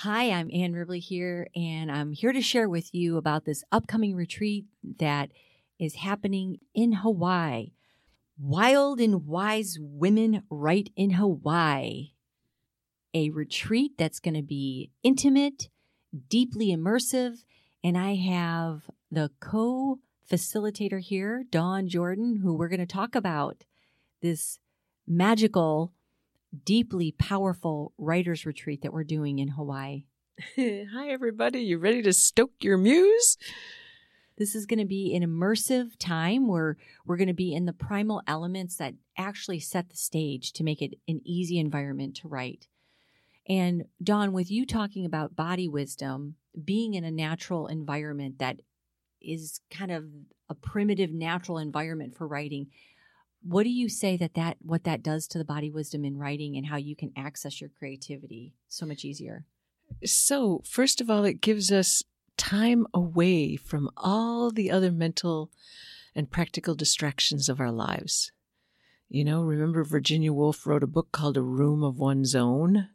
Hi, I'm Ann Ribley here, and I'm here to share with you about this upcoming retreat that is happening in Hawaii. Wild and Wise Women Write in Hawaii. A retreat that's going to be intimate, deeply immersive, and I have the co-facilitator here, Dawn Jordan, who we're going to talk about this magical, deeply powerful writers retreat that we're doing in Hawaii. Hi, everybody. You ready to stoke your muse? This is going to be an immersive time where we're going to be in the primal elements that actually set the stage to make it an easy environment to write. And Dawn, with you talking about body wisdom, being in a natural environment that is kind of a primitive natural environment for writing, what do you say what that does to the body wisdom in writing and how you can access your creativity so much easier? So, first of all, it gives us time away from all the other mental and practical distractions of our lives. You know, remember Virginia Woolf wrote a book called A Room of One's Own?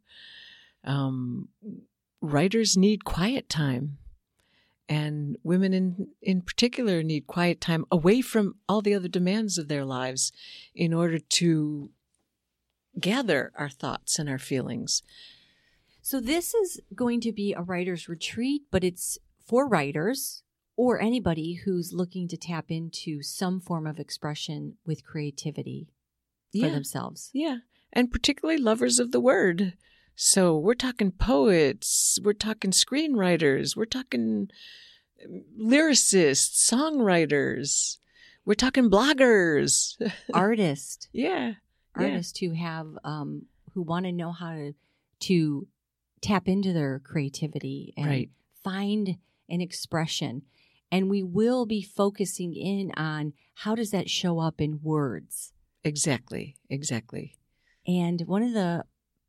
Writers need quiet time. And women in particular need quiet time away from all the other demands of their lives in order to gather our thoughts and our feelings. So this is going to be a writer's retreat, but it's for writers or anybody who's looking to tap into some form of expression with creativity for themselves. Yeah, and particularly lovers of the word. So we're talking poets, we're talking screenwriters, we're talking lyricists, songwriters, we're talking bloggers, artists. Artists who have who want to know how to tap into their creativity and find an expression. And we will be focusing in on how does that show up in words. Exactly. And one of the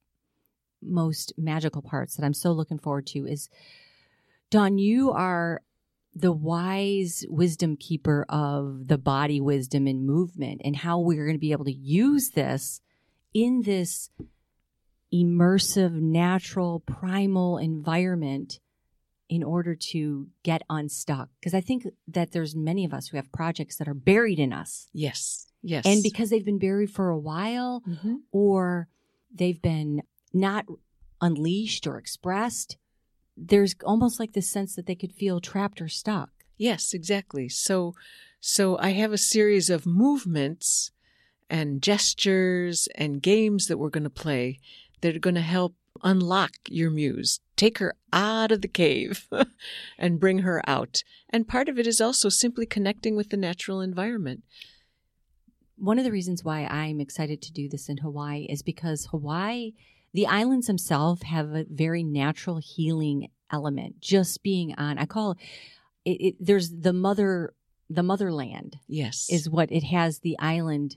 most magical parts that I'm so looking forward to is, Dawn, you are the wise wisdom keeper of the body wisdom and movement, and how we're going to be able to use this in this immersive, natural, primal environment in order to get unstuck. Because I think that there's many of us who have projects that are buried in us. Yes. And because they've been buried for a while, or they've been not unleashed or expressed, there's almost like this sense that they could feel trapped or stuck. Yes, exactly. So I have a series of movements and gestures and games that we're going to play that are going to help unlock your muse, take her out of the cave and bring her out. And part of it is also simply connecting with the natural environment. One of the reasons why I'm excited to do this in Hawaii is because Hawaii, the islands themselves have a very natural healing element. Just being on, I call it, there's the motherland. Yes. Is what it has, the island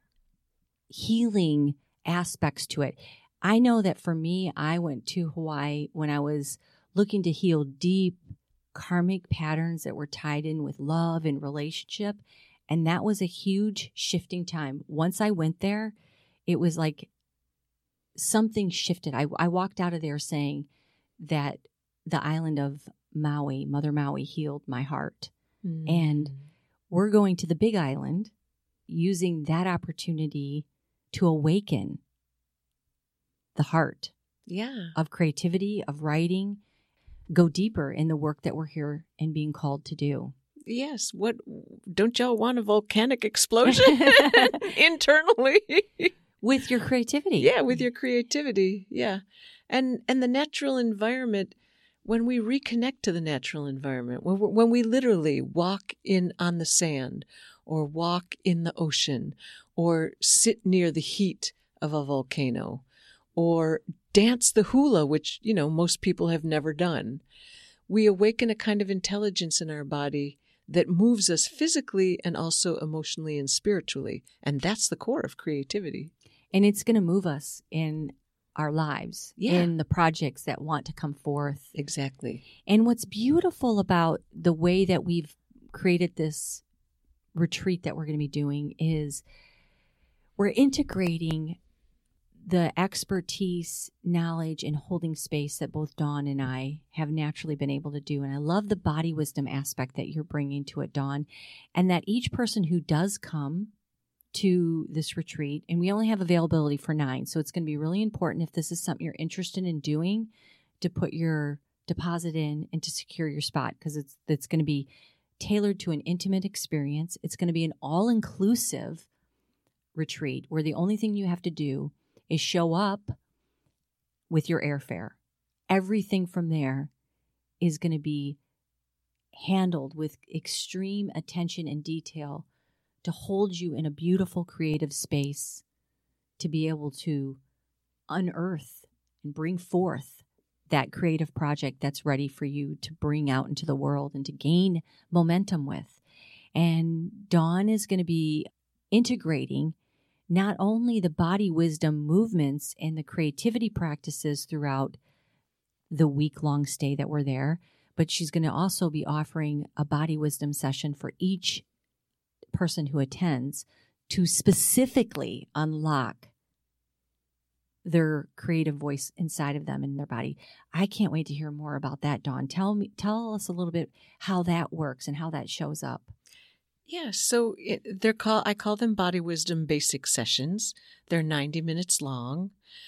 healing aspects to it. I know that for me, I went to Hawaii when I was looking to heal deep karmic patterns that were tied in with love and relationship. And that was a huge shifting time. Once I went there, it was like something shifted. I walked out of there saying that the island of Maui, Mother Maui, healed my heart. And we're going to the Big Island using that opportunity to awaken the heart of creativity, of writing, go deeper in the work that we're here and being called to do. Yes. What, don't y'all want a volcanic explosion internally? With your creativity. Yeah, with your creativity. Yeah. And the natural environment, when we reconnect to the natural environment, when we literally walk on the sand or walk in the ocean or sit near the heat of a volcano or dance the hula, which, most people have never done, we awaken a kind of intelligence in our body that moves us physically and also emotionally and spiritually. And that's the core of creativity. And it's going to move us in our lives, in the projects that want to come forth. Exactly. And what's beautiful about the way that we've created this retreat that we're going to be doing is we're integrating the expertise, knowledge, and holding space that both Dawn and I have naturally been able to do. And I love the body wisdom aspect that you're bringing to it, Dawn, and that each person who does come to this retreat, and we only have availability for 9, so it's going to be really important if this is something you're interested in doing to put your deposit in and to secure your spot, because it's going to be tailored to an intimate experience. It's going to be an all-inclusive retreat where the only thing you have to do is show up with your airfare. Everything from there is going to be handled with extreme attention and detail to hold you in a beautiful creative space to be able to unearth and bring forth that creative project that's ready for you to bring out into the world and to gain momentum with. And Dawn is going to be integrating not only the body wisdom movements and the creativity practices throughout the week-long stay that we're there, but she's going to also be offering a body wisdom session for each person who attends to specifically unlock their creative voice inside of them and their body. I can't wait to hear more about that, Dawn. Tell us a little bit how that works and how that shows up. Yeah, so I call them Body Wisdom Basic Sessions. They're 90 minutes long.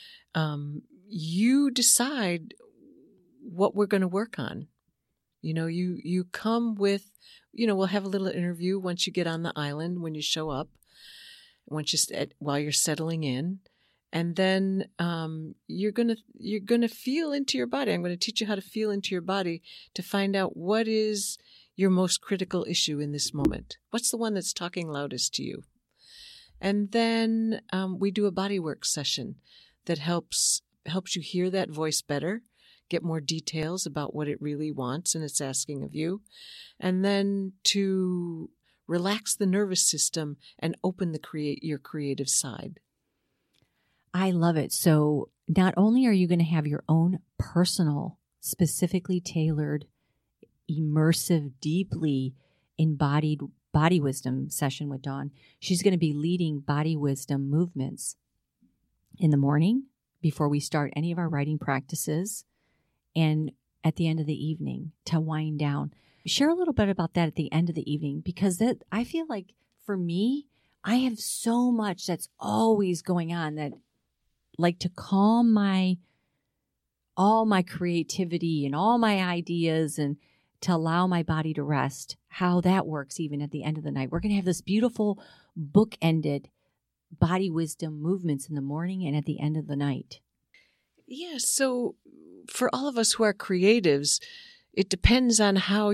You decide what we're going to work on. You come with, we'll have a little interview once you get on the island, when you show up, while you're settling in. And then you're gonna feel into your body. I'm going to teach you how to feel into your body to find out what is your most critical issue in this moment. What's the one that's talking loudest to you? And then we do a bodywork session that helps you hear that voice better, get more details about what it really wants and it's asking of you, and then to relax the nervous system and open your creative side. I love it. So not only are you going to have your own personal, specifically tailored, immersive, deeply embodied body wisdom session with Dawn, she's going to be leading body wisdom movements in the morning before we start any of our writing practices and at the end of the evening to wind down. Share a little bit about that at the end of the evening, because that, I feel like for me, I have so much that's always going on that like to calm all my creativity and all my ideas and to allow my body to rest, how that works even at the end of the night. We're going to have this beautiful book-ended body wisdom movements in the morning and at the end of the night. Yeah, so for all of us who are creatives, it depends on how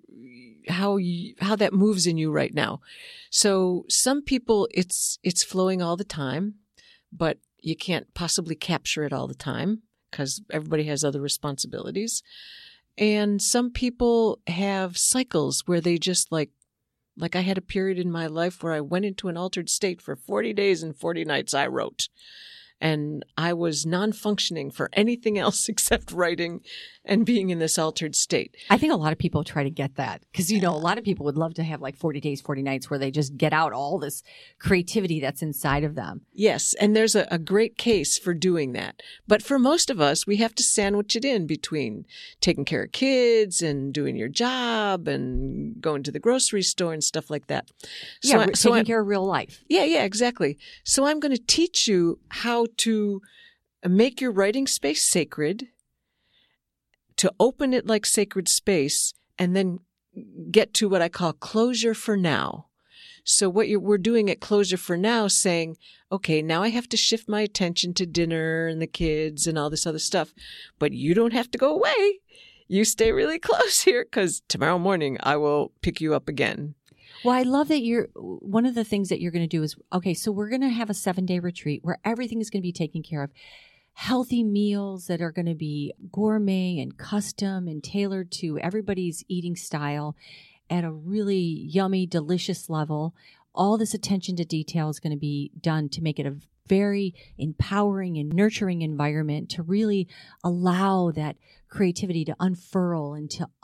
that moves in you right now. So some people it's flowing all the time, but you can't possibly capture it all the time because everybody has other responsibilities. And some people have cycles where they just like I had a period in my life where I went into an altered state for 40 days and 40 nights I wrote. And I was non-functioning for anything else except writing and being in this altered state. I think a lot of people try to get that because, a lot of people would love to have like 40 days, 40 nights where they just get out all this creativity that's inside of them. Yes, and there's a great case for doing that. But for most of us, we have to sandwich it in between taking care of kids and doing your job and going to the grocery store and stuff like that. Taking care of real life. Yeah, exactly. So I'm going to teach you how to make your writing space sacred, to open it like sacred space, and then get to what I call closure for now. So we're doing at Closure for Now, saying, okay, now I have to shift my attention to dinner and the kids and all this other stuff, but you don't have to go away. You stay really close here because tomorrow morning I will pick you up again. Well, I love that one of the things that you're going to do is, okay, so we're going to have a 7-day retreat where everything is going to be taken care of. Healthy meals that are going to be gourmet and custom and tailored to everybody's eating style at a really yummy, delicious level. All this attention to detail is going to be done to make it a very empowering and nurturing environment to really allow that creativity to unfurl and to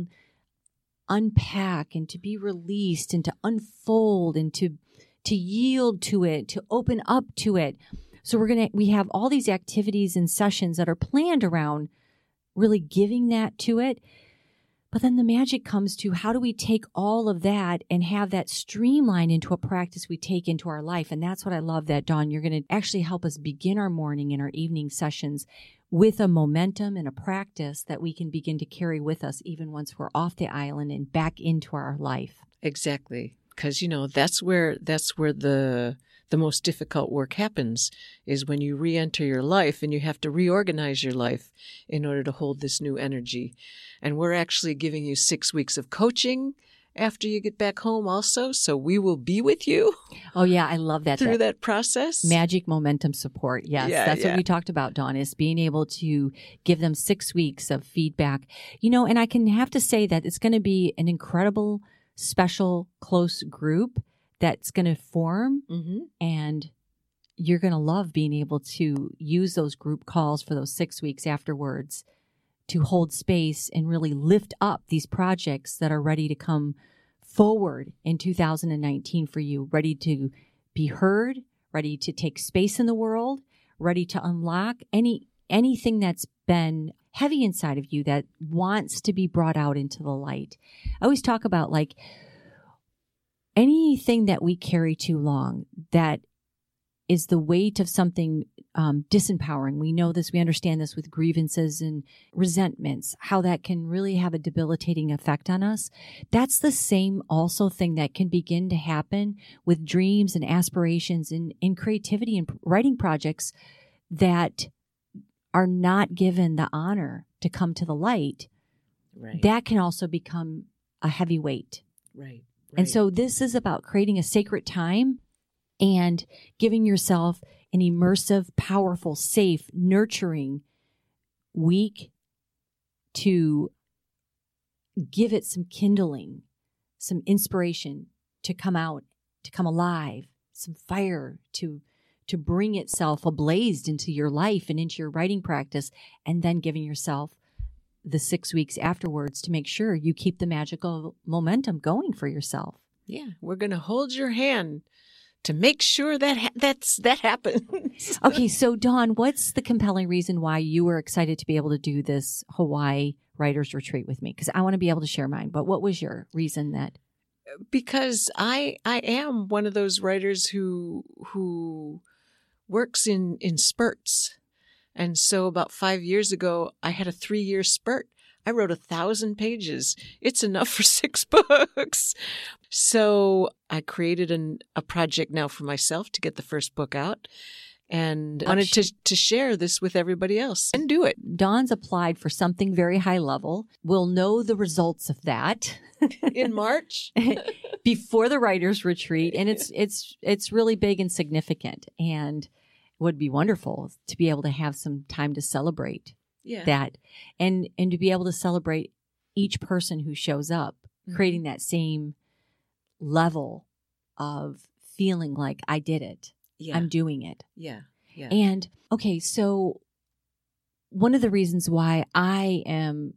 unpack and to be released and to unfold and to yield to it, to open up to it. So we have all these activities and sessions that are planned around really giving that to it. But then the magic comes to how do we take all of that and have that streamline into a practice we take into our life? And that's what I love that, Dawn, you're going to actually help us begin our morning and our evening sessions with a momentum and a practice that we can begin to carry with us even once we're off the island and back into our life. Exactly. Because, that's where the most difficult work happens, is when you re-enter your life and you have to reorganize your life in order to hold this new energy. And we're actually giving you 6 weeks of coaching after you get back home also. So we will be with you. Oh, yeah. I love that. Through that process. Magic momentum support. Yes. That's what we talked about, Dawn, is being able to give them 6 weeks of feedback. And I can have to say that it's going to be an incredible, special, close group that's going to form, and you're going to love being able to use those group calls for those 6 weeks afterwards to hold space and really lift up these projects that are ready to come forward in 2019 for you, ready to be heard, ready to take space in the world, ready to unlock anything that's been heavy inside of you that wants to be brought out into the light. I always talk about anything that we carry too long that is the weight of something disempowering. We know this, we understand this with grievances and resentments, how that can really have a debilitating effect on us. That's the same also thing that can begin to happen with dreams and aspirations and creativity and writing projects that are not given the honor to come to the light. Right. That can also become a heavy weight. Right. And so this is about creating a sacred time and giving yourself an immersive, powerful, safe, nurturing week to give it some kindling, some inspiration to come out, to come alive, some fire to bring itself ablazed into your life and into your writing practice, and then giving yourself the 6 weeks afterwards to make sure you keep the magical momentum going for yourself. Yeah, we're going to hold your hand to make sure that happens. Okay, so Dawn, what's the compelling reason why you were excited to be able to do this Hawaii Writers Retreat with me? Because I want to be able to share mine, but what was your reason that? Because I am one of those writers who works in spurts. And so about 5 years ago, I had a 3-year spurt. I wrote 1,000 pages. It's enough for 6 books. So I created a project now for myself to get the first book out, and wanted to share this with everybody else and do it. Dawn's applied for something very high level. We'll know the results of that in March before the writers retreat, and it's really big and significant, and would be wonderful to be able to have some time to celebrate that and to be able to celebrate each person who shows up, creating that same level of feeling like I did it. Yeah. I'm doing it. Yeah. Yeah. And okay, so one of the reasons why I am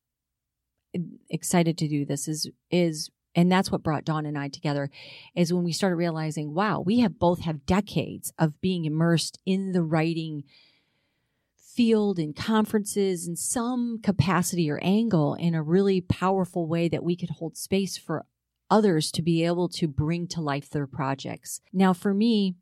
excited to do this is and that's what brought Dawn and I together, is when we started realizing, wow, we both have decades of being immersed in the writing field and conferences in some capacity or angle in a really powerful way that we could hold space for others to be able to bring to life their projects. Now, for me,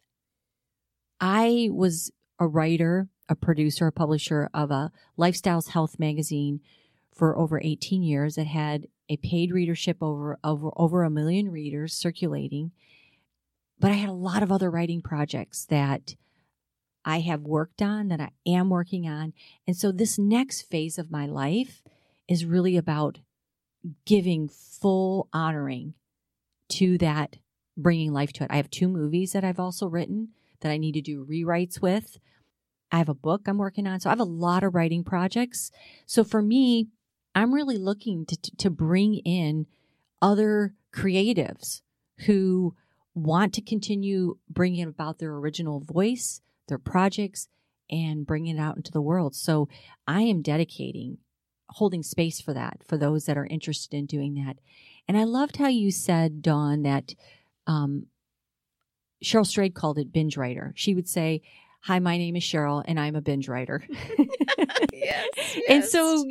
I was a writer, a producer, a publisher of a Lifestyles Health magazine for over 18 years. It had a paid readership over 1 million readers circulating. But I had a lot of other writing projects that I have worked on, that I am working on. And so this next phase of my life is really about giving full honoring to that, bringing life to it. I have 2 movies that I've also written that I need to do rewrites with. I have a book I'm working on. So I have a lot of writing projects. So for me, I'm really looking to bring in other creatives who want to continue bringing about their original voice, their projects, and bringing it out into the world. So I am holding space for that, for those that are interested in doing that. And I loved how you said, Dawn, that Cheryl Strayed called it binge writer. She would say, "Hi, my name is Cheryl, and I'm a binge writer." Yes, And yes.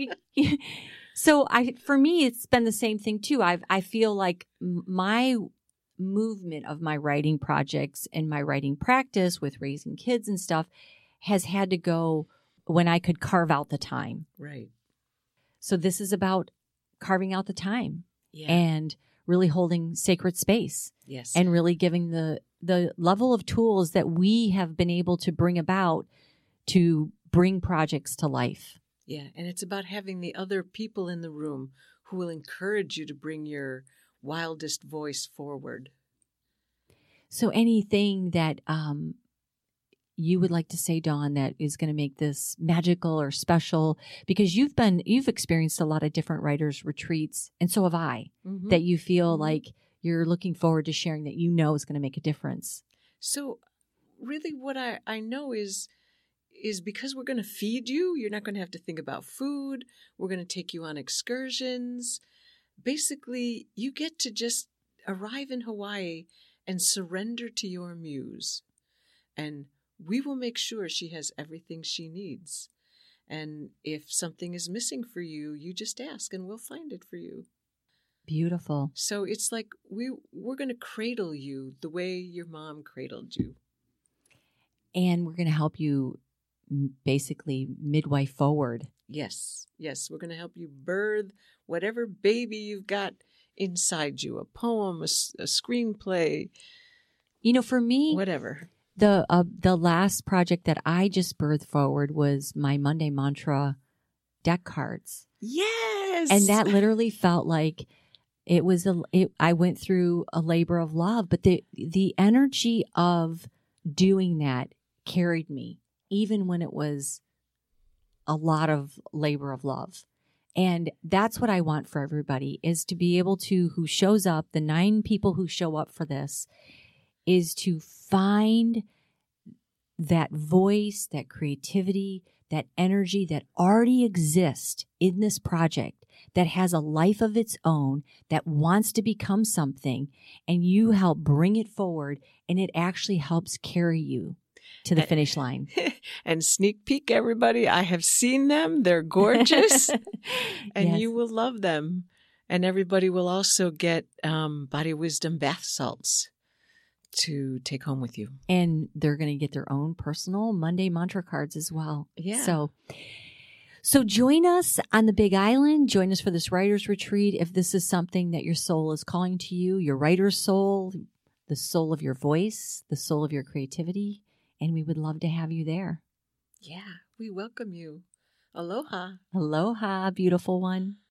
so for me, it's been the same thing too. I feel like my movement of my writing projects and my writing practice with raising kids and stuff has had to go when I could carve out the time. Right. So this is about carving out the time Yeah. and really holding sacred space Yes. and really giving the level of tools that we have been able to bring about to bring projects to life. Yeah, and it's about having the other people in the room who will encourage you to bring your wildest voice forward. So anything that you would like to say, Dawn, that is going to make this magical or special? Because you've experienced a lot of different writers' retreats, and so have I, Mm-hmm. that you feel Mhm. like you're looking forward to sharing that you know is going to make a difference. So really what I know is because we're going to feed you, you're not going to have to think about food. We're going to take you on excursions. Basically, you get to just arrive in Hawaii and surrender to your muse. And we will make sure she has everything she needs. And if something is missing for you, you just ask and we'll find it for you. Beautiful. So it's like we're going to cradle you the way your mom cradled you. And we're going to help you basically midwife forward. Yes, we're going to help you birth whatever baby you've got inside you, a poem, a screenplay. You know, for me, Whatever. the last project that I just birthed forward was my Monday Mantra deck cards. Yes. And that literally felt like it was I went through a labor of love, but the energy of doing that carried me, even when it was a lot of labor of love. And that's what I want for everybody, is to be able to, who shows up, the 9 people who show up for this, is to find that voice, that creativity, that energy that already exists in this project, that has a life of its own, that wants to become something, and you help bring it forward, and it actually helps carry you to the finish line. And sneak peek, everybody, I have seen them. They're gorgeous. And Yes. you will love them. And everybody will also get Body of Wisdom bath salts to take home with you. And they're going to get their own personal Monday Mantra cards as well. Yeah. So join us on the Big Island. Join us for this writer's retreat. If this is something that your soul is calling to you, your writer's soul, the soul of your voice, the soul of your creativity, and we would love to have you there. Yeah, we welcome you. Aloha. Aloha, beautiful one.